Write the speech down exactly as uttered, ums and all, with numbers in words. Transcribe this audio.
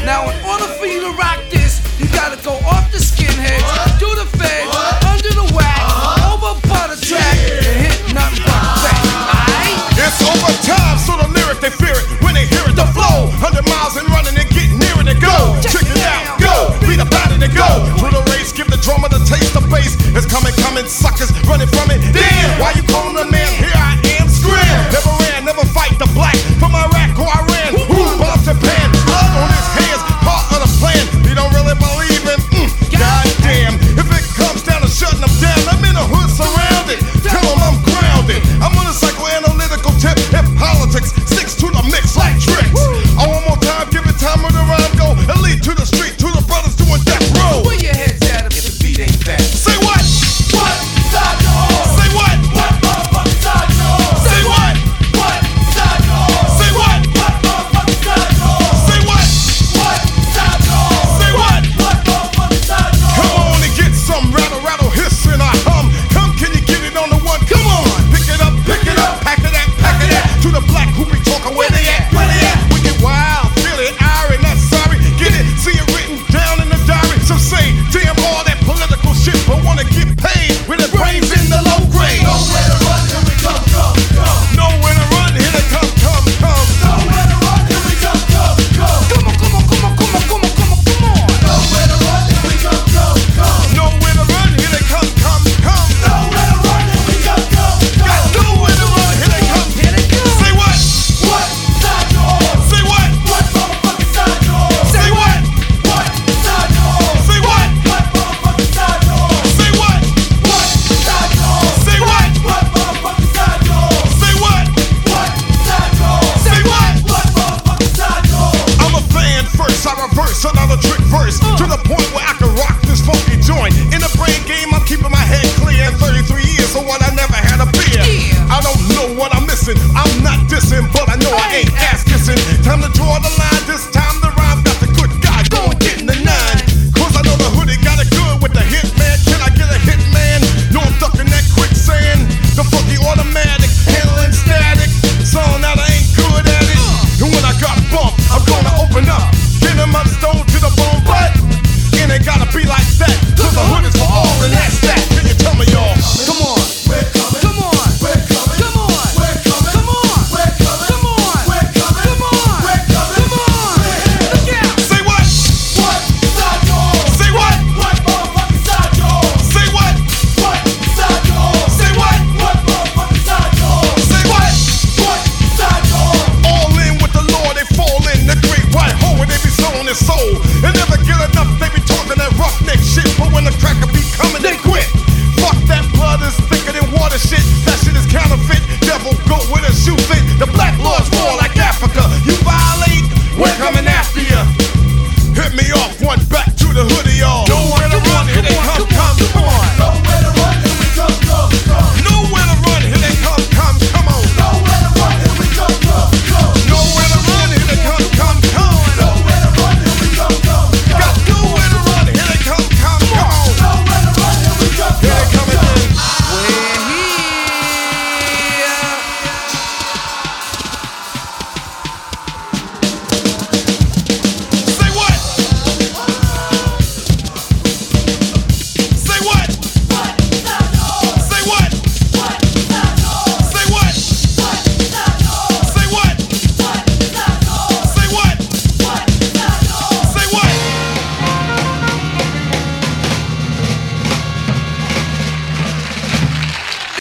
Now in order for you to rock this, you gotta go off the skinheads, do the fed, under the wax, over part of track, and hit nothing but the back. Aight? It's overtime, so the lyric they fear it when they hear it. The flow, hundred miles and running and getting nearer to go. Check it out, go, beat about it and go. To the race, give the drummer the taste of bass. It's coming, coming, suckers running from it. Damn, why you calling a man? Here I am, scram. Never ran, never fight the black from Iraq or Iran. Who bought Japan? Blood on his hands, part of the plan. You don't really believe in, mm, goddamn. If it comes down to shutting them down, I'm in a hood surrounded. Tell them I'm grounded. I'm on a psychoanalytical tip. If politics sticks to the mix like tricks. I one more time, give it time where the rhyme go and lead to the street, to the brothers doing death row. Where your head's at if the beat ain't back? Say what? What side you on? Say what? What motherfucking side you on? Say what? What side you on? Say what? What motherfucking side you on? Say what? What side you on? Say what? What motherfucking side you on? Come on and get some rattle, rattle, hiss and I hum. Come, can you get it on the one? Come on, pick it up, pick it up, pack it up, pack it up. To the black who be talking, where they at? Where they at? We get wild, feel it, iron, not sorry. Get it, see it written down in the diary. So say, damn all that political shit, but wanna get paid with their brains in the low grade. Nowhere to run, here we come, come, come. Nowhere to run, here they come, come, come. Nowhere to run, here we come, come, come. Come on, come on, come on, come on, come on, come on, come on. Nowhere to run, here we come, come, come. Nowhere to run, here they come, come, come. Nowhere to run, here we come, come, come. Got nowhere to run, here they come. Here they come. Say what? What side you on? Say what? What motherfucking side you on? Say what? What side you on? Say what? What motherfucking side you on? Say what? What side you on? Say what? What motherfucking side you on? Say what? What side you on? Say what? What motherfucking side you on? I'm a fan first, I reverse another trick verse to the point where I can